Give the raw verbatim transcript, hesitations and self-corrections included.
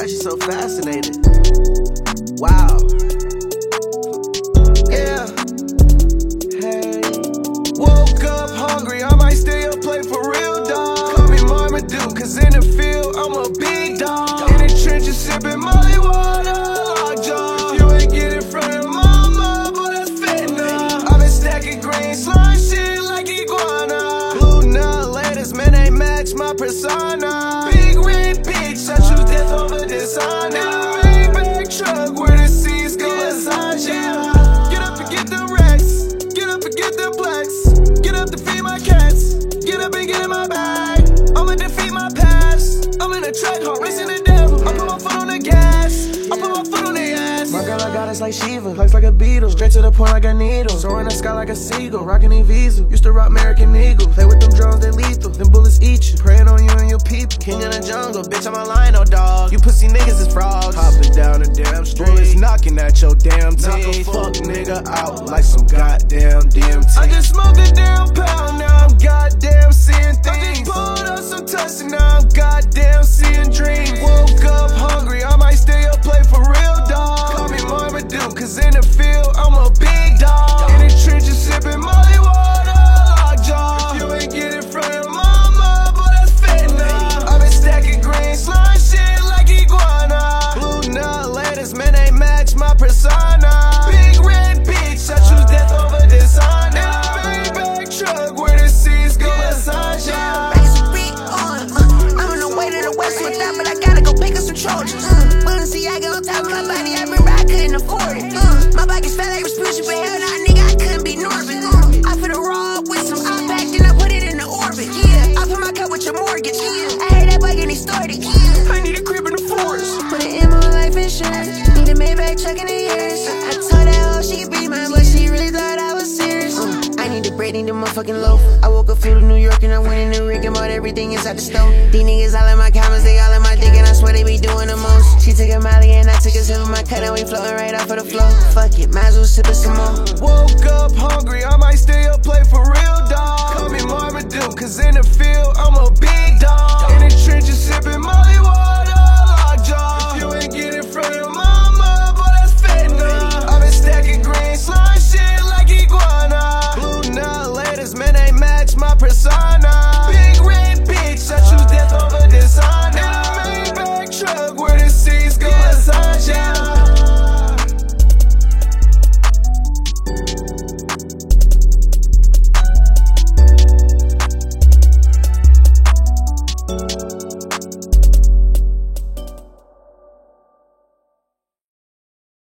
you so fascinated? Wow. Yeah. Hey. Woke up hungry, I might stay up late for real, dog. Call me Marmaduke, cause in the field, I'm a big dog. In the trenches, sipping Molly water, lockjaw. If you ain't get it from your mama, boy, that's fentanyl. I've been stacking green slime shit like iguana. Blue nut latest, man, they match my persona. Big red bitch, I choose death over dishonor. In a Maybach truck where the seas go massage, yeah. Get up and get the racks, get up and get the blacks. Get up to feed my cats, get up and get in my bag. I'ma defeat my past, I'm in a track home, racing the devil. I put my foot on the gas, I put my foot on the ass. My girl, I got us like Shiva, legs like a beetle, straight to the point like a needle. Soar in the sky like a seagull, rockin' a visa. Used to rock American Eagle, play with them drones, they lethal. Them bullets eat you, praying on you and your people. King in the jungle, bitch, I'm a lion, dog. You pussy niggas is frogs, hopping down the damn street. Bullets knocking at your damn teeth. Knock a fuck nigga out like some goddamn D M T. I just smoked a damn pound, now I'm goddamn seeing things. I just pulled up some touch and now I'm goddamn seeing dreams. Woke up hungry, I might stay up late for real, dog. Call me Marmaduke, cause in the field, I'm a big dog. In the trenches, sipping Molly water, lockjaw. If you ain't get it from your mama, boy, that's fentanyl. I've been stacking green slime shit like iguana. Blue nut latest, man, they match my persona. Big red bitch, I choose death over dishonor. In a Maybach truck where the seas go massage, yeah. I'm on the way to the west with that, but I gotta go pick up some Trojans. Uh, Balenciaga on top of my body, I remember I couldn't afford it. Uh, my pockets felt like Respucia, but hell nah, nigga, I couldn't be Norbit. Uh, I put a raw up with some impact, then I put it in the orbit. Yeah, I put my cup with your mortgage. Yeah, I hate that boy getting started. Yeah, I need a crib in the forest. put it in my life insurance. Need a Maybach truck in the years. I told that hoe she could be mine, but she really thought I was serious. Uh, I need the bread, need the motherfucking loaf. I woke up, flew to New York, and I went in the rig and bought everything inside the stove. These niggas all in my comments, they all in my dick, and I swear they be doing the most. She took a Molly and I took a sip of my cut, and we floating right off of the floor. Fuck it, might as well sip it some more. Woke up hungry, I might stay up late for real, dog. Call me Marmaduke, cause in the field,